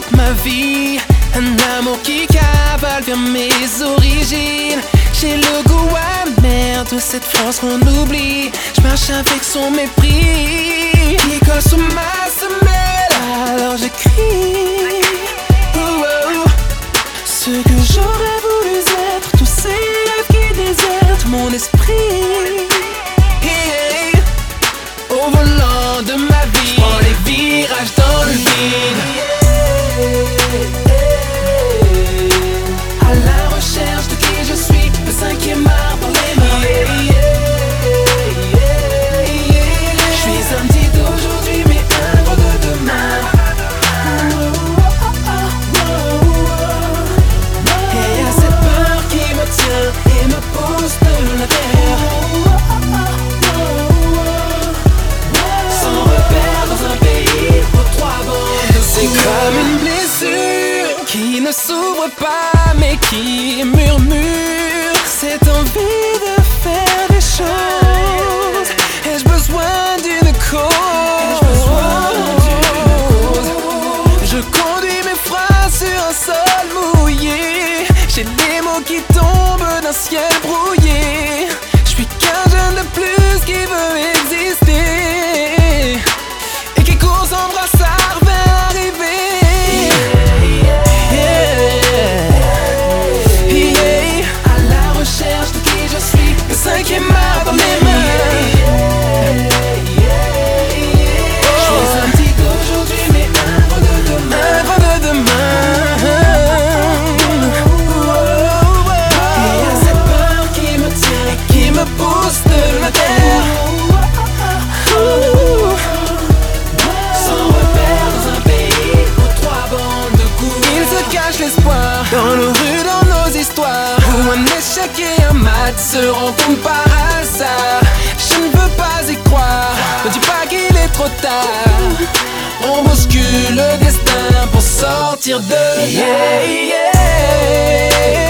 toute ma vie. Un amour qui cavale vers mes origines. J'ai le goût amer de cette France qu'on oublie. Je marche avec son mépris qui colle sous ma semelle. Alors j'écris ce que j'aurais voulu être. Tous ces rêves qui désertent mon esprit. Au volant de ma vie, j'prends les virages dans le vide. À la recherche de qui je suis, le 5e art dans les mains. Je suis un petit d'aujourd'hui mais un gros de demain. Et y'a cette peur qui me tient et me pousse de la terre. Sans repère dans un pays aux 3 bandes de c'est comme une blessure qui ne s'ouvre pas mais qui murmure cette envie de faire des choses. Ai-je besoin d'une cause? Je conduis mes phrases sur un sol mouillé. J'ai les mots qui tombent d'un ciel brouillé. Je suis qu'un jeune de plus qui veut exister et qui court sans brassard vers l'arrivée. À la recherche de qui je suis, le 5e art dans mes mains. Je suis un petit d'aujourd'hui mais un gros de demain. Un gros de demain. Et y'a cette peur qui me tient et qui me pousse de la terre. Sans repère dans un pays aux 3 bandes de coups. Il se cache l'espoir dans nos rues, dans nos histoires, où un échec et un mat se rencontrent par hasard. Je ne veux pas y croire, ne dis pas qu'il est trop tard. On bouscule le destin pour sortir de